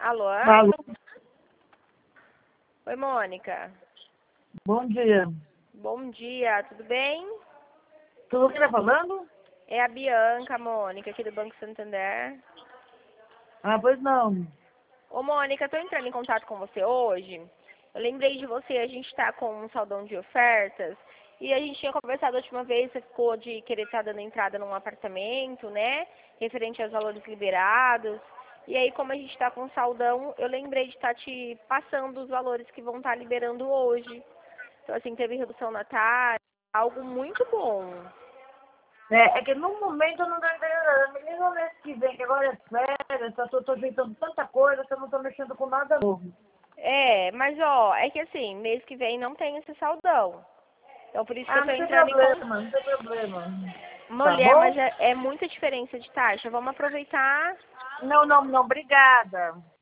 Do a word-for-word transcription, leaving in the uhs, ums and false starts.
Alô? Alô? Oi, Mônica. Bom dia. Bom dia, tudo bem? Tudo que tá falando? É a Bianca, Mônica, aqui do Banco Santander. Ah, pois não. Ô, Mônica, eu tô entrando em contato com você hoje. Eu lembrei de você, a gente tá com um saldão de ofertas. E a gente tinha conversado a última vez, você ficou de querer estar dando entrada num apartamento, né? Referente aos valores liberados. E aí, como a gente está com saldão, eu lembrei de estar te passando os valores que vão estar liberando hoje. Então, assim, teve redução na taxa, algo muito bom. É, é que no momento eu não tô entendendo. Me liga o mês que vem, que agora é férias, eu tô, tô ajeitando tanta coisa que eu não tô mexendo com nada novo. É, mas ó, é que assim, mês que vem não tem esse saldão. Então, por isso que Ah, eu tô não tem entrando em contato. problema, não tem problema. Tá Mulher, mas bom? é, é muita diferença de taxa. Vamos aproveitar. Não, não, não, obrigada.